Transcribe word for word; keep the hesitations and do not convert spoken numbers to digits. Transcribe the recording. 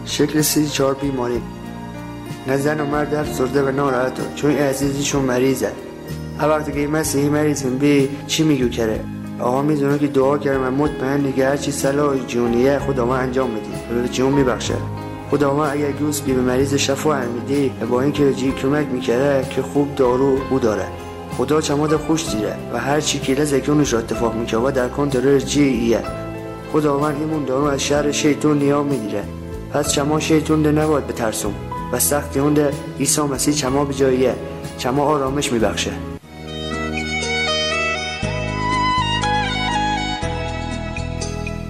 شکل سی چهار بیماری. نه زن و مرد افسرده و ناراحته چون عزیزیشون مریضه. هر وقت که مسیحی مریضیم بی چی میگو کره؟ آقا میدونه که دعا کردم و مطمئن دیگه هرچی صلاح جونیه خداوند انجام میدی و به جون میبخشه. خداوند اگر گوز بی به مریض شفا میدی با اینکه جی کمک میکره که خوب دارو او داره. خدا چماد خوش دیره و هر چی که لزکونش را اتفاق میکنه و در کنترل جی ایه. خداوند ایمون دارو از شر شیطون نیا میگیره. پس چما شیطون ده نباید بترسون و سختی اون ده عیسی مسیح چما به جاییه. چما آرامش میبخشه.